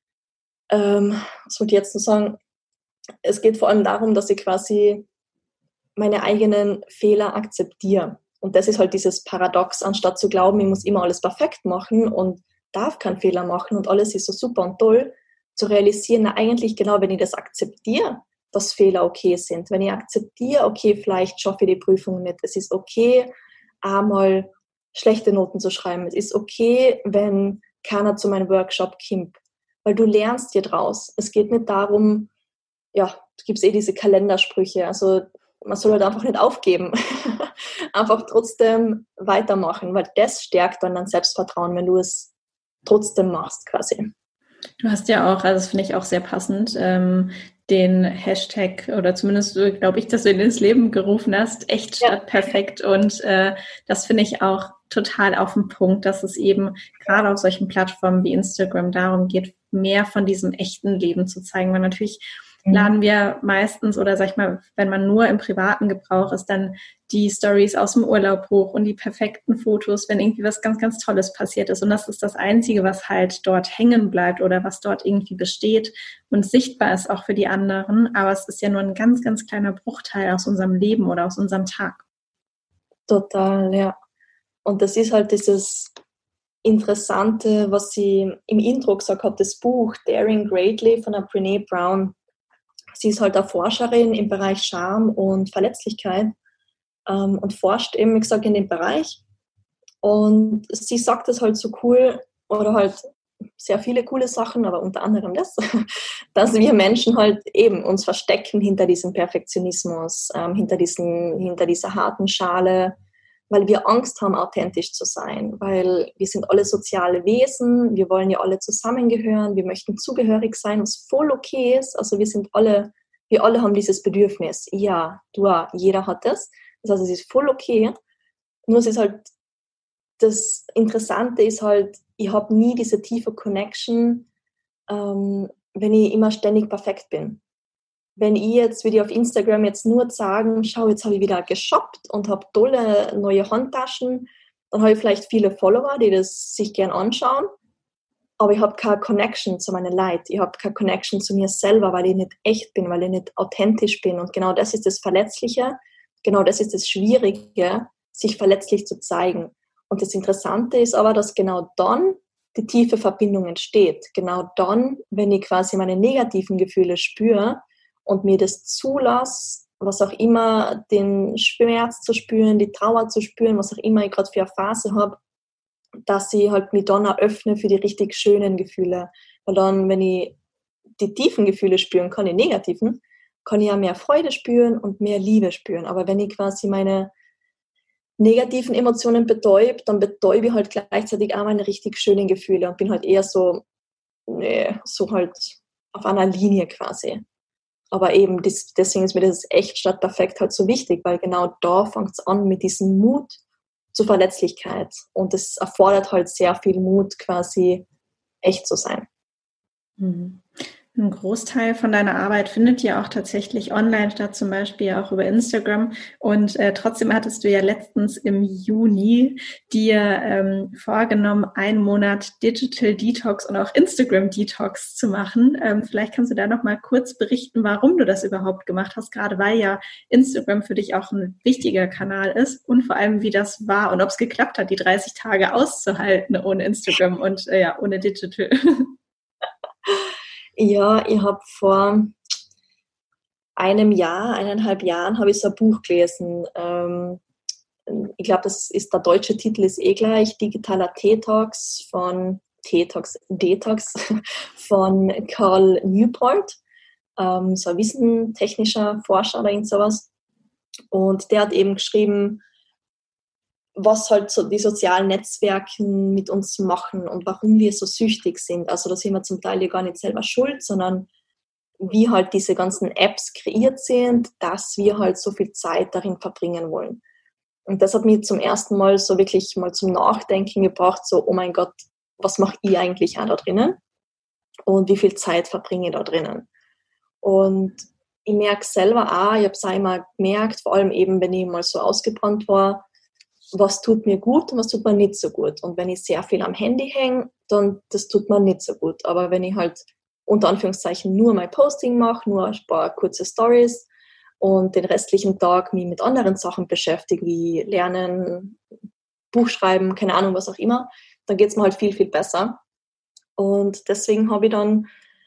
Was wollte ich jetzt noch sagen? Es geht vor allem darum, dass ich quasi meine eigenen Fehler akzeptiere. Und das ist halt dieses Paradox, anstatt zu glauben, ich muss immer alles perfekt machen und darf keinen Fehler machen und alles ist so super und toll, zu realisieren, na eigentlich genau, wenn ich das akzeptiere, dass Fehler okay sind. Wenn ich akzeptiere, okay, vielleicht schaffe ich die Prüfung nicht. Es ist okay, einmal schlechte Noten zu schreiben. Es ist okay, wenn keiner zu meinem Workshop kommt. Weil du lernst dir draus. Es geht nicht darum, ja, du gibst diese Kalendersprüche. Also man soll halt einfach nicht aufgeben. Einfach trotzdem weitermachen, weil das stärkt dann dein Selbstvertrauen, wenn du es trotzdem machst quasi. Du hast ja auch, also das finde ich auch sehr passend, den Hashtag oder zumindest glaube ich, dass du ihn ins Leben gerufen hast, echt statt perfekt. Und das finde ich auch total auf den Punkt, dass es eben gerade auf solchen Plattformen wie Instagram darum geht, mehr von diesem echten Leben zu zeigen. Weil natürlich laden wir meistens oder sag ich mal, wenn man nur im privaten Gebrauch ist, dann die Stories aus dem Urlaub hoch und die perfekten Fotos, wenn irgendwie was ganz, ganz Tolles passiert ist. Und das ist das Einzige, was halt dort hängen bleibt oder was dort irgendwie besteht und sichtbar ist auch für die anderen. Aber es ist ja nur ein ganz, ganz kleiner Bruchteil aus unserem Leben oder aus unserem Tag. Total, ja. Und das ist halt dieses Interessante, was sie im Intro gesagt hat, das Buch Daring Greatly von der Brené Brown. Sie ist halt eine Forscherin im Bereich Scham und Verletzlichkeit und forscht eben, wie gesagt, in dem Bereich. Und sie sagt es halt so cool, oder halt sehr viele coole Sachen, aber unter anderem das, dass wir Menschen halt eben uns verstecken hinter diesem Perfektionismus, hinter dieser harten Schale, weil wir Angst haben, authentisch zu sein, weil wir sind alle soziale Wesen, wir wollen ja alle zusammengehören, wir möchten zugehörig sein, was voll okay ist, also wir alle haben dieses Bedürfnis, ja, du auch, jeder hat das, das heißt, es ist voll okay, nur es ist halt, das Interessante ist halt, ich habe nie diese tiefe Connection, wenn ich immer ständig perfekt bin. Wenn ich jetzt, würde ich auf Instagram jetzt nur sagen, schau, jetzt habe ich wieder geshoppt und habe tolle neue Handtaschen, dann habe ich vielleicht viele Follower, die das sich gern anschauen, aber ich habe keine Connection zu meinen Leuten, ich habe keine Connection zu mir selber, weil ich nicht echt bin, weil ich nicht authentisch bin und genau das ist das Verletzliche, genau das ist das Schwierige, sich verletzlich zu zeigen. Und das Interessante ist aber, dass genau dann die tiefe Verbindung entsteht. Genau dann, wenn ich quasi meine negativen Gefühle spüre und mir das zulasse, was auch immer, den Schmerz zu spüren, die Trauer zu spüren, was auch immer ich gerade für eine Phase habe, dass ich halt mich dann auch öffne für die richtig schönen Gefühle. Weil dann, wenn ich die tiefen Gefühle spüren kann, die negativen, kann ich ja mehr Freude spüren und mehr Liebe spüren. Aber wenn ich quasi meine negativen Emotionen betäube, dann betäube ich halt gleichzeitig auch meine richtig schönen Gefühle und bin halt eher so, nee, so halt auf einer Linie quasi. Aber eben, deswegen ist mir das echt statt perfekt halt so wichtig, weil genau da fängt es an mit diesem Mut zur Verletzlichkeit. Und es erfordert halt sehr viel Mut, quasi echt zu sein. Mhm. Ein Großteil von deiner Arbeit findet ja auch tatsächlich online statt, zum Beispiel auch über Instagram. Und trotzdem hattest du ja letztens im Juni dir vorgenommen, einen Monat Digital Detox und auch Instagram Detox zu machen. Vielleicht kannst du da noch mal kurz berichten, warum du das überhaupt gemacht hast, gerade weil ja Instagram für dich auch ein wichtiger Kanal ist und vor allem, wie das war und ob es geklappt hat, die 30 Tage auszuhalten ohne Instagram und ohne Digital. Ja, ich habe vor einem Jahr, 1,5 Jahren, habe ich so ein Buch gelesen. Ich glaube, der deutsche Titel ist eh gleich, Digitaler Detox von Carl Newport, so ein wissentechnischer Forscher oder irgend sowas. Und der hat eben geschrieben, was halt so die sozialen Netzwerke mit uns machen und warum wir so süchtig sind. Also da sind wir zum Teil ja gar nicht selber schuld, sondern wie halt diese ganzen Apps kreiert sind, dass wir halt so viel Zeit darin verbringen wollen. Und das hat mich zum ersten Mal so wirklich mal zum Nachdenken gebracht, so, oh mein Gott, was mache ich eigentlich auch da drinnen? Und wie viel Zeit verbringe ich da drinnen? Und ich merke selber auch, ich habe es auch immer gemerkt, vor allem eben, wenn ich mal so ausgebrannt war, was tut mir gut und was tut mir nicht so gut. Und wenn ich sehr viel am Handy hänge, dann das tut mir nicht so gut. Aber wenn ich halt unter Anführungszeichen nur mein Posting mache, nur ein paar kurze Stories und den restlichen Tag mich mit anderen Sachen beschäftige, wie Lernen, Buch schreiben, keine Ahnung, was auch immer, dann geht es mir halt viel, viel besser. Und deswegen habe ich dann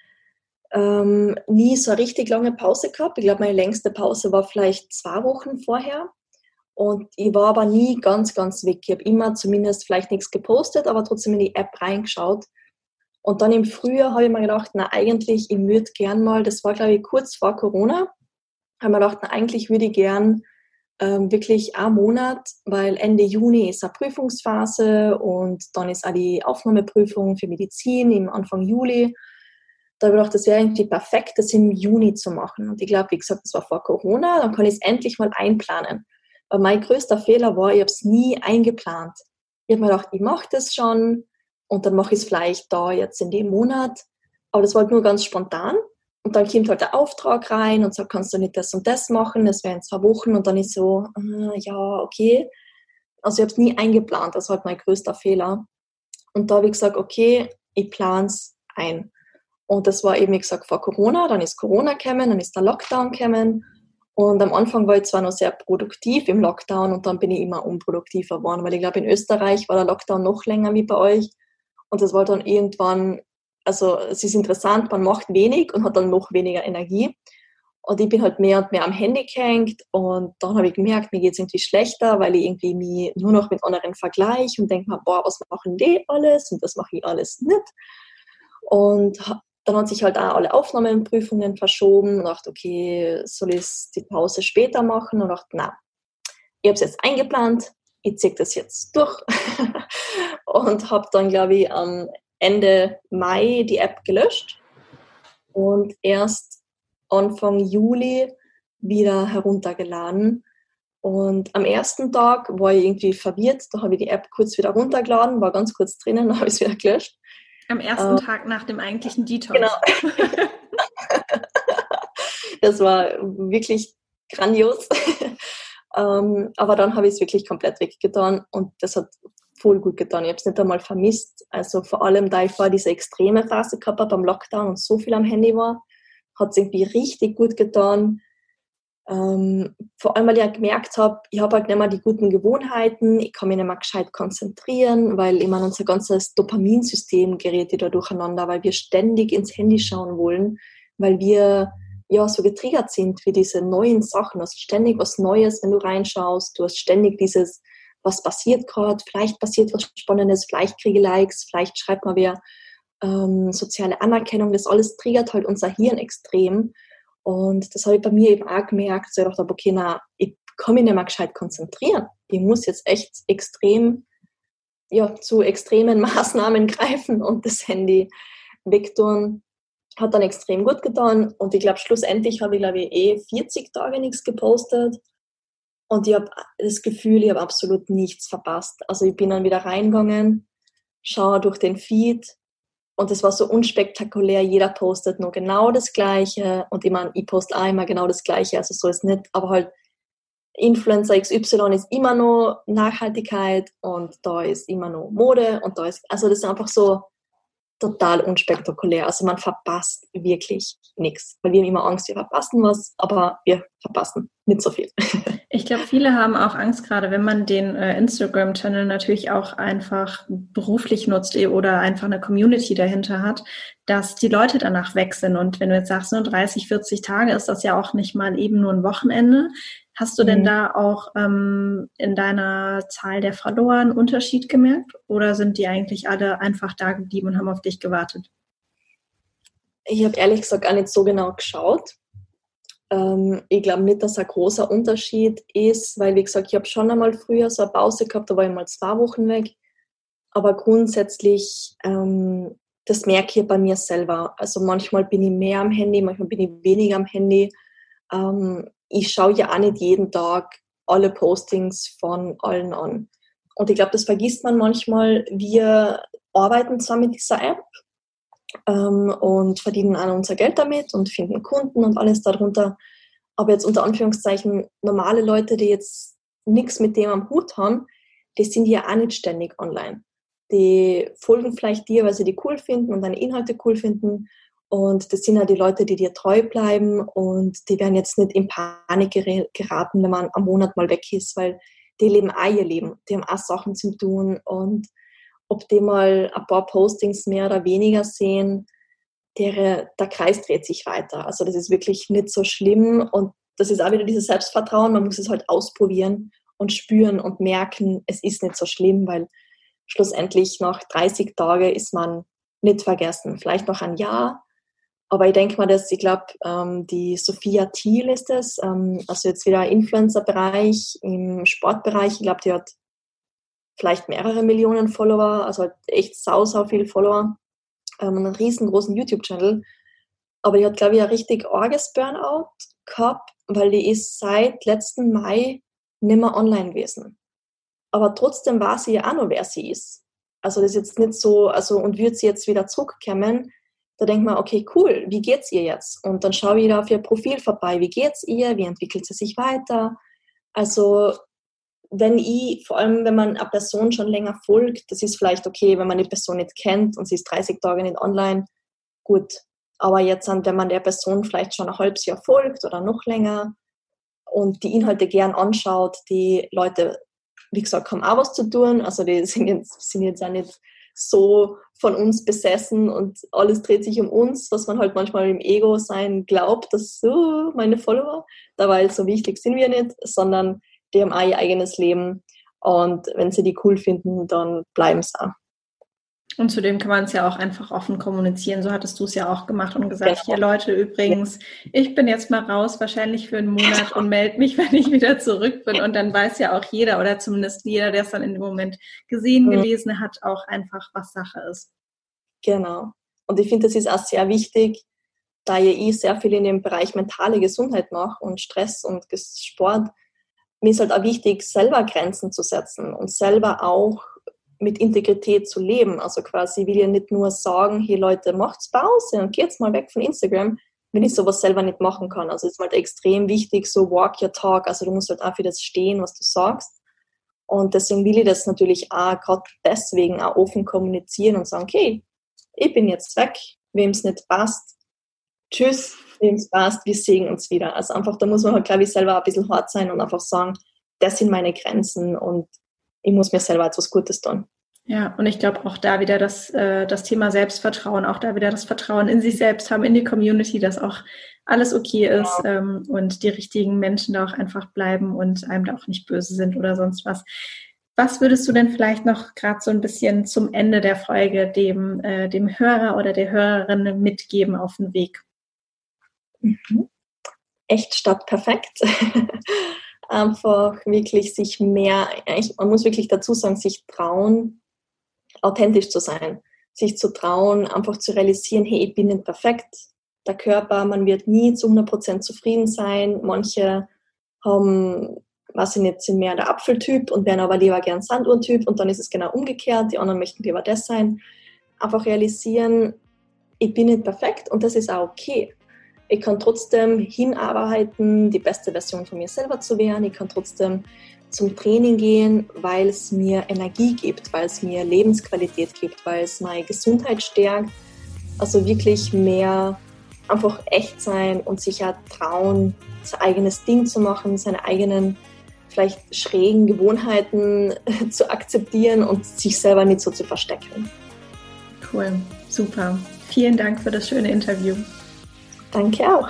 nie so eine richtig lange Pause gehabt. Ich glaube, meine längste Pause war vielleicht 2 Wochen vorher. Und ich war aber nie ganz, ganz weg. Ich habe immer zumindest vielleicht nichts gepostet, aber trotzdem in die App reingeschaut. Und dann im Frühjahr habe ich mir gedacht, na eigentlich, ich würde gern mal, das war glaube ich kurz vor Corona, habe mir gedacht, na eigentlich würde ich gern wirklich einen Monat, weil Ende Juni ist eine Prüfungsphase und dann ist auch die Aufnahmeprüfung für Medizin im Anfang Juli. Da habe ich gedacht, das wäre irgendwie perfekt, das im Juni zu machen. Und ich glaube, wie gesagt, das war vor Corona, dann kann ich es endlich mal einplanen. Aber mein größter Fehler war, ich habe es nie eingeplant. Ich habe mir gedacht, ich mache das schon und dann mache ich es vielleicht da jetzt in dem Monat. Aber das war halt nur ganz spontan. Und dann kommt halt der Auftrag rein und sagt, kannst du nicht das und das machen, das wäre in 2 Wochen. Und dann ist so, ja, okay. Also ich habe es nie eingeplant, das war halt mein größter Fehler. Und da habe ich gesagt, okay, ich plane es ein. Und das war eben, wie gesagt, vor Corona, dann ist Corona gekommen, dann ist der Lockdown gekommen. Und am Anfang war ich zwar noch sehr produktiv im Lockdown und dann bin ich immer unproduktiver geworden, weil ich glaube, in Österreich war der Lockdown noch länger wie bei euch. Und das war dann irgendwann, also es ist interessant, man macht wenig und hat dann noch weniger Energie. Und ich bin halt mehr und mehr am Handy gehängt und dann habe ich gemerkt, mir geht es irgendwie schlechter, weil ich irgendwie mich nur noch mit anderen vergleiche und denke mir, boah, was machen die alles und das mache ich alles nicht. Und dann hat sich halt auch alle Aufnahmeprüfungen verschoben und dachte, okay, soll ich die Pause später machen? Und dachte, na, ich habe es jetzt eingeplant, ich ziehe das jetzt durch und habe dann, glaube ich, am Ende Mai die App gelöscht und erst Anfang Juli wieder heruntergeladen. Und am ersten Tag war ich irgendwie verwirrt, da habe ich die App kurz wieder runtergeladen, war ganz kurz drinnen, dann habe ich es wieder gelöscht. Am ersten Tag nach dem eigentlichen Detox. Genau. Das war wirklich grandios. Aber dann habe ich es wirklich komplett weggetan und das hat voll gut getan. Ich habe es nicht einmal vermisst. Also vor allem, da ich vorher diese extreme Phase gehabt habe beim Lockdown und so viel am Handy war, hat es irgendwie richtig gut getan, Vor allem, weil ich ja gemerkt habe, ich habe halt nicht mehr die guten Gewohnheiten, ich kann mich nicht mehr gescheit konzentrieren, weil ich meine, unser ganzes Dopaminsystem gerät wieder durcheinander, weil wir ständig ins Handy schauen wollen, weil wir ja so getriggert sind für diese neuen Sachen. Du hast ständig was Neues, wenn du reinschaust, du hast ständig dieses, was passiert gerade, vielleicht passiert was Spannendes, vielleicht kriege ich Likes, vielleicht schreibt mal wer soziale Anerkennung, das alles triggert halt unser Hirn extrem. Und das habe ich bei mir eben auch gemerkt, dass ich gedacht habe, okay, na, ich kann mich nicht mehr gescheit konzentrieren. Ich muss jetzt echt extrem, ja, zu extremen Maßnahmen greifen und das Handy wegtun. Hat dann extrem gut getan. Und ich glaube, schlussendlich habe ich 40 Tage nichts gepostet. Und ich habe das Gefühl, ich habe absolut nichts verpasst. Also ich bin dann wieder reingegangen, schaue durch den Feed. Und es war so unspektakulär, jeder postet nur genau das Gleiche. Und ich meine, ich poste auch immer genau das Gleiche, also so ist es nicht. Aber halt, Influencer XY ist immer noch Nachhaltigkeit und da ist immer noch Mode und da ist, also das ist einfach so total unspektakulär. Also man verpasst wirklich nichts. Weil wir haben immer Angst, wir verpassen was, aber wir verpassen nicht so viel. Ich glaube, viele haben auch Angst, gerade wenn man den Instagram-Channel natürlich auch einfach beruflich nutzt oder einfach eine Community dahinter hat, dass die Leute danach weg sind. Und wenn du jetzt sagst, nur 30, 40 Tage, ist das ja auch nicht mal eben nur ein Wochenende. Hast du denn da auch in deiner Zahl der Follower einen Unterschied gemerkt? Oder sind die eigentlich alle einfach da geblieben und haben auf dich gewartet? Ich habe ehrlich gesagt auch nicht so genau geschaut. Ich glaube nicht, dass ein großer Unterschied ist, weil, wie gesagt, ich habe schon einmal früher so eine Pause gehabt, da war ich mal 2 Wochen weg. Aber grundsätzlich, das merke ich bei mir selber. Also manchmal bin ich mehr am Handy, manchmal bin ich weniger am Handy. Ich schaue ja auch nicht jeden Tag alle Postings von allen an. Und ich glaube, das vergisst man manchmal. Wir arbeiten zwar mit dieser App, und verdienen auch unser Geld damit und finden Kunden und alles darunter. Aber jetzt unter Anführungszeichen normale Leute, die jetzt nichts mit dem am Hut haben, die sind ja auch nicht ständig online. Die folgen vielleicht dir, weil sie die cool finden und deine Inhalte cool finden. Und das sind ja die Leute, die dir treu bleiben und die werden jetzt nicht in Panik geraten, wenn man am Monat mal weg ist, weil die leben auch ihr Leben. Die haben auch Sachen zu tun und ob die mal ein paar Postings mehr oder weniger sehen, der Kreis dreht sich weiter. Also das ist wirklich nicht so schlimm und das ist auch wieder dieses Selbstvertrauen, man muss es halt ausprobieren und spüren und merken, es ist nicht so schlimm, weil schlussendlich nach 30 Tagen ist man nicht vergessen. Vielleicht noch ein Jahr, aber ich denke mal, ich glaube, die Sophia Thiel ist es, also jetzt wieder Influencer-Bereich, im Sportbereich, ich glaube, die hat vielleicht mehrere Millionen Follower, also halt echt sau viel Follower, einen riesengroßen YouTube-Channel. Aber die hat, glaube ich, ein richtig arges Burnout gehabt, weil die ist seit letzten Mai nicht mehr online gewesen. Aber trotzdem war sie ja auch noch, wer sie ist. Also das ist jetzt nicht so, also und wird sie jetzt wieder zurückkommen, da denkt man, okay, cool, wie geht's ihr jetzt? Und dann schaue ich wieder auf ihr Profil vorbei, wie geht's ihr, wie entwickelt sie sich weiter? Also vor allem wenn man einer Person schon länger folgt, das ist vielleicht okay, wenn man die Person nicht kennt und sie ist 30 Tage nicht online, gut. Aber jetzt, wenn man der Person vielleicht schon ein halbes Jahr folgt oder noch länger und die Inhalte gern anschaut, die Leute, wie gesagt, haben auch was zu tun, also die sind jetzt auch nicht so von uns besessen und alles dreht sich um uns, was man halt manchmal im Ego sein glaubt, dass so meine Follower, dabei so wichtig sind wir nicht, sondern die haben auch ihr eigenes Leben und wenn sie die cool finden, dann bleiben sie auch. Und zudem kann man es ja auch einfach offen kommunizieren. So hattest du es ja auch gemacht und gesagt, hier Leute, übrigens, ich bin jetzt mal raus, wahrscheinlich für einen Monat und melde mich, wenn ich wieder zurück bin. Und dann weiß ja auch jeder oder zumindest jeder, der es dann in dem Moment gesehen, gelesen hat, auch einfach, was Sache ist. Genau. Und ich finde, das ist auch sehr wichtig, da ich sehr viel in dem Bereich mentale Gesundheit mache und Stress und Sport. Mir ist halt auch wichtig, selber Grenzen zu setzen und selber auch mit Integrität zu leben. Also quasi will ich nicht nur sagen, hey Leute, macht's Pause und geht's mal weg von Instagram, wenn ich sowas selber nicht machen kann. Also es ist halt extrem wichtig, so walk your talk. Also du musst halt auch für das stehen, was du sagst. Und deswegen will ich das natürlich auch gerade deswegen auch offen kommunizieren und sagen, okay, ich bin jetzt weg, wem es nicht passt, tschüss. wem es passt, wir sehen uns wieder. Also einfach, da muss man halt, glaube ich, selber ein bisschen hart sein und einfach sagen, das sind meine Grenzen und ich muss mir selber etwas Gutes tun. Ja, und ich glaube auch da wieder das Thema Selbstvertrauen, auch da wieder das Vertrauen in sich selbst haben, in die Community, dass auch alles okay ist, und die richtigen Menschen da auch einfach bleiben und einem da auch nicht böse sind oder sonst was. Was würdest du denn vielleicht noch gerade so ein bisschen zum Ende der Folge dem Hörer oder der Hörerin mitgeben auf den Weg? Echt statt perfekt. Einfach wirklich sich mehr, man muss wirklich dazu sagen, sich trauen, authentisch zu sein, sich zu trauen, einfach zu realisieren, hey, ich bin nicht perfekt. Der Körper, man wird nie zu 100% zufrieden sein. Manche haben, weiß ich nicht, sind mehr der Apfeltyp und wären aber lieber gern Sanduhrentyp und dann ist es genau umgekehrt. Die anderen möchten lieber das sein. Einfach realisieren, ich bin nicht perfekt und das ist auch okay. Ich kann trotzdem hinarbeiten, die beste Version von mir selber zu werden. Ich kann trotzdem zum Training gehen, weil es mir Energie gibt, weil es mir Lebensqualität gibt, weil es meine Gesundheit stärkt. Also wirklich mehr einfach echt sein und sich ja trauen, sein eigenes Ding zu machen, seine eigenen vielleicht schrägen Gewohnheiten zu akzeptieren und sich selber nicht so zu verstecken. Cool, super. Vielen Dank für das schöne Interview. Danke auch.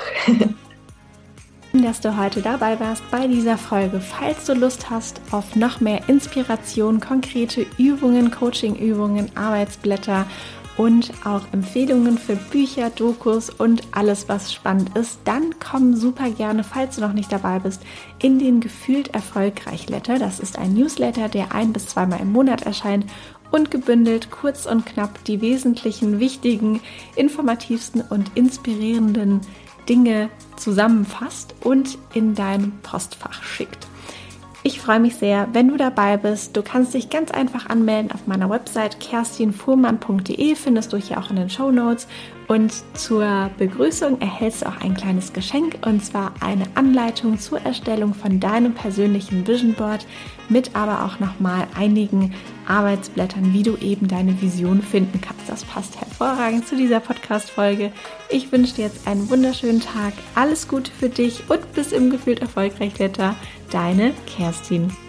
Dass du heute dabei warst bei dieser Folge. Falls du Lust hast auf noch mehr Inspiration, konkrete Übungen, Coaching-Übungen, Arbeitsblätter und auch Empfehlungen für Bücher, Dokus und alles, was spannend ist, dann komm super gerne, falls du noch nicht dabei bist, in den Gefühlt Erfolgreich Letter. Das ist ein Newsletter, der 1- bis 2-mal im Monat erscheint und gebündelt, kurz und knapp, die wesentlichen, wichtigen, informativsten und inspirierenden Dinge zusammenfasst und in dein Postfach schickt. Ich freue mich sehr, wenn du dabei bist. Du kannst dich ganz einfach anmelden auf meiner Website kerstinfuhrmann.de, findest du hier auch in den Shownotes. Und zur Begrüßung erhältst du auch ein kleines Geschenk, und zwar eine Anleitung zur Erstellung von deinem persönlichen Vision Board mit aber auch nochmal einigen Arbeitsblättern, wie du eben deine Vision finden kannst. Das passt hervorragend zu dieser Podcast-Folge. Ich wünsche dir jetzt einen wunderschönen Tag, alles Gute für dich und bis im Gefühlt Erfolgreich Letter. Deine Kerstin.